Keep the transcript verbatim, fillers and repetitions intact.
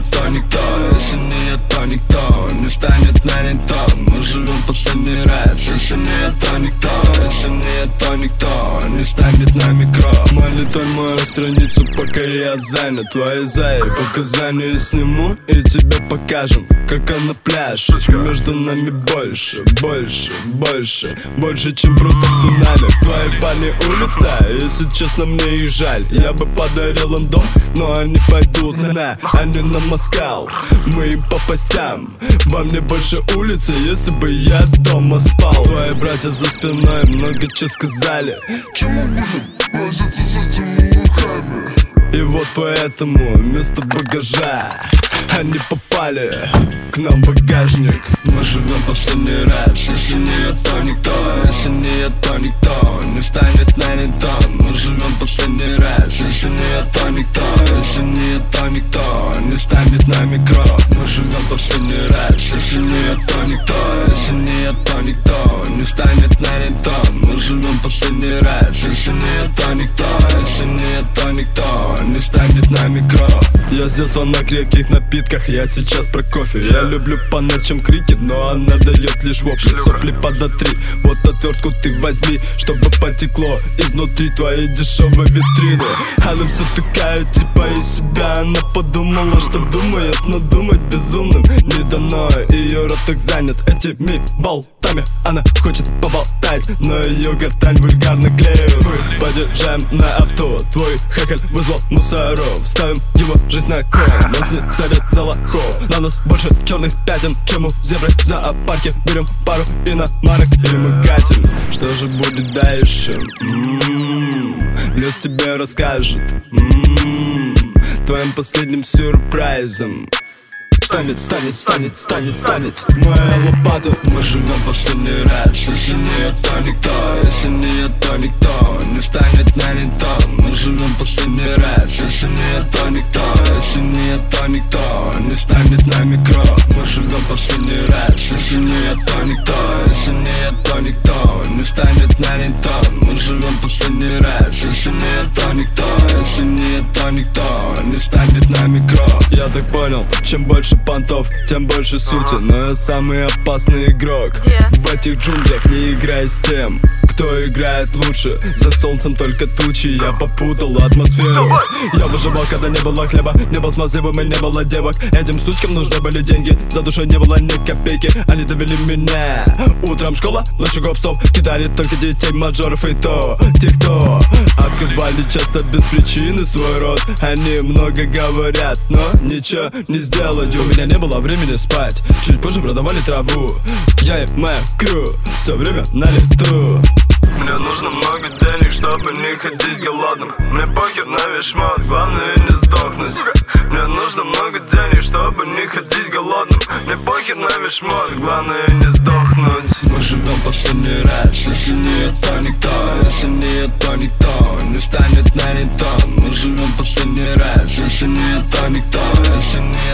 то никто, если не я, то никто не станет на рентон. Мы живем последний раз, если не я, то никто, если не я, то никто не станет на микро. Мониторь мою страницу, пока я занят. Твои зайи показания сниму и тебе покажем, как она пляж. Между нами больше, больше, больше, больше, чем просто цунами. Твои парни улица, если честно, мне их жаль. Я бы подарил им дом, но они пойдут на, они на Москал. Мы им по постям, во мне больше улицы, если бы я дома спал. Твои братья за спиной много чего сказали. Чему будем возиться с этими лохами? И вот поэтому вместо багажа они попали к нам в багажник. Мы живем последний раз, если не я, то никто, если не я, то никто не станет на рентон. Мы живем последний раз, если не я, то никто, если не я, то никто не станет на микро. Мы живем последний раз, если не я, то никто, если не я, то никто не станет на рентон. Мы живем последний раз, если не я, то никто, если не я, то никто не станет на микро. Я с детства на крепких напитках, я сейчас про кофе. Я люблю по ночам крики, но она дает лишь вопли. Сопли подотри, вот отвертку ты возьми, чтобы потекло изнутри твоей дешевой витрины. Она все такая, типа из себя. Она подумала, что думает, но думать безумным не дано. Ее рот так занят этими болтами. Она хочет поболтать, но ее гортань вульгарно клеют. Мы подъезжаем на авто, твой хакаль вызвал мусоров. Ставим его жизнь на кон, нас не садят за лохов. На нас больше черных пятен, чем у зебры в зоопарке. Берем пару иномарок и мы катим. Что же будет дальше? М-м-м, лес тебе расскажет. М-м-м, твоим последним сюрпризом станет, станет, станет, станет, станет моя лопата. Мы живем последний раз, если не я, то никто, если не я, то никто не станет на рентон. Мы живем последний раз, если не я, то никто, если не я, то никто не станет на микро. Мы живем последний раз, если не я, то никто, если не я, то никто не станет на рентон. Мы живем последний раз, если не я, то никто, если не я, то никто не станет на микро. Я так понял, чем больше понтов, тем больше сути. Но я самый опасный игрок. Где? В этих джунглях не играй с тем, кто играет лучше. За солнцем только тучи, я попутал атмосферу. Я выживал, когда не было хлеба, не был смазливым и не было девок. Этим сучкам нужны были деньги, за душой не было ни копейки. Они довели меня. Утром школа, ночью гоп-стоп. Кидарит только детей мажоров и то те, кто открывали часто без причины свой рот. Они много говорят, но ничего не сделают. У меня не было времени спать, чуть позже продавали траву. Я и моя крю все время на лету. Мне нужно много денег, чтобы не ходить голодным. Мне похер на весь шмот, главное не сдохнуть. Мне нужно много денег, чтобы не ходить голодным. Мне похер на весь шмот, главное не сдохнуть. Мы живем последний раз, если не я, то никто, если не я, то никто не станет на рентон. Мы живем последний раз, если не я, то никто, если не